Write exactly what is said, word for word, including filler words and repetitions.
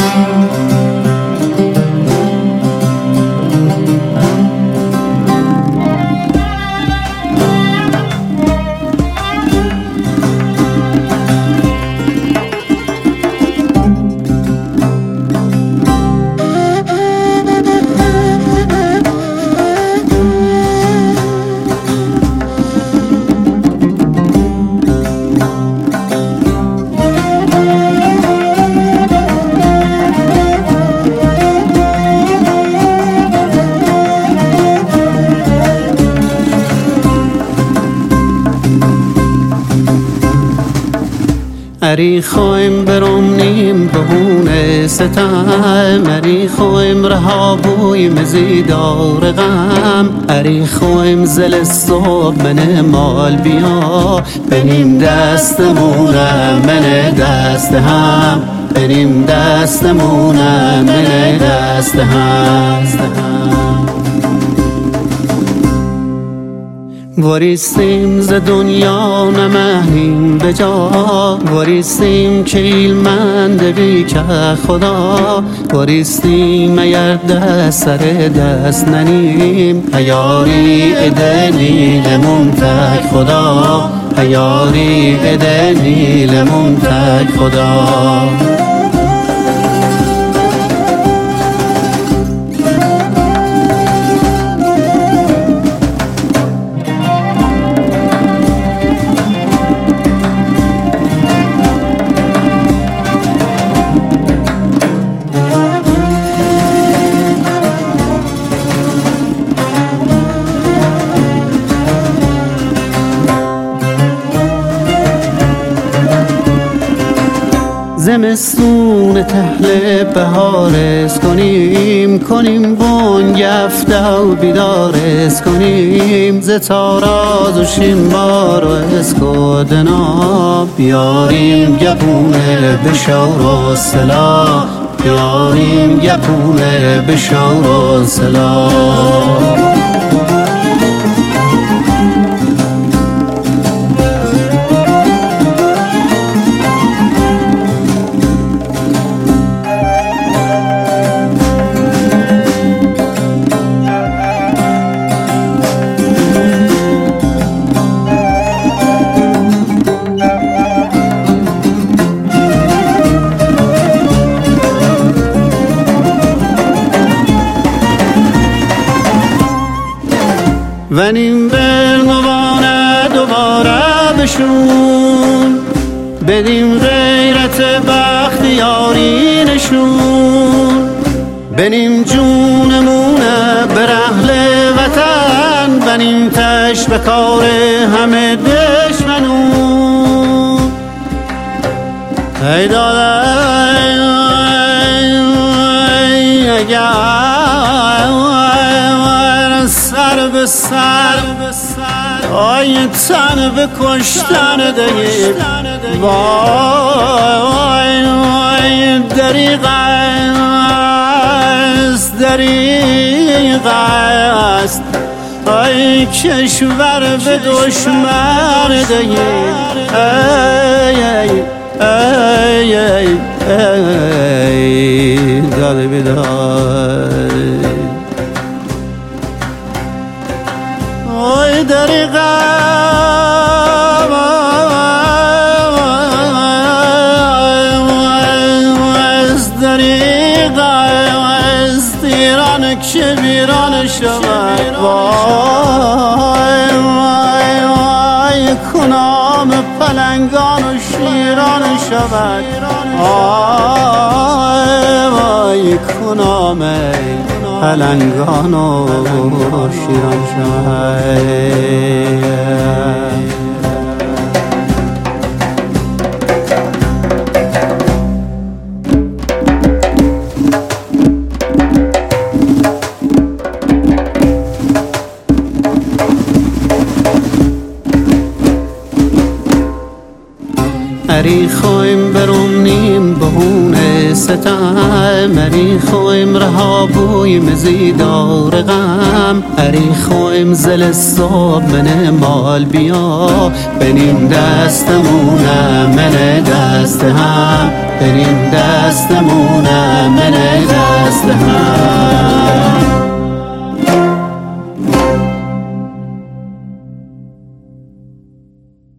اری خویم برم نیم بهونه ستم، اری خویم رها بوی مزیدار غم، اری خویم زل صبح من مال بیا بنیم دستمونه من دست هم، بنیم دستمونه من دست هم. وریستیم ز دنیا نمهیم به جا، وریستیم که ایلمند بی که خدا، وریستیم اگر دست سر دست ننیم، هیاری ادنیلمون تک خدا، هیاری ادنیلمون تک خدا. زمستون تهل بهارس کنیم، کنیم بانگ افته و بیدارس کنیم، ز تاراز و شینبار و اسکودنا بیاریم گپونه به شور و سلا، بیاریم گپونه به شور و سلا. ونیم برنوانه دوباره بشون، بدیم غیرت بختیاری نشون، بنیم جونمونه بر اهل وطن، بنیم تش به کار همه دشمنون. ای دادای اگر سر به سر آی تن به کشتن دهی، وای وای دریغ است دریغ است، آی کشور به دشمن دهی. ای ای ای ای ای دل بیدار، آی دریغ است دریغ است ایران که ویران شود. وای وای وای کنام پلنگان و شیران شود، وای وای کنام پلنگان و شیران شود. اری خویم برم نیم بهونه ستم اری خویم رها بوی مزیدار غم اری خویم زل صاب من مال بیا بریم دستمونه من دست هم بریم دستمونه من دست هم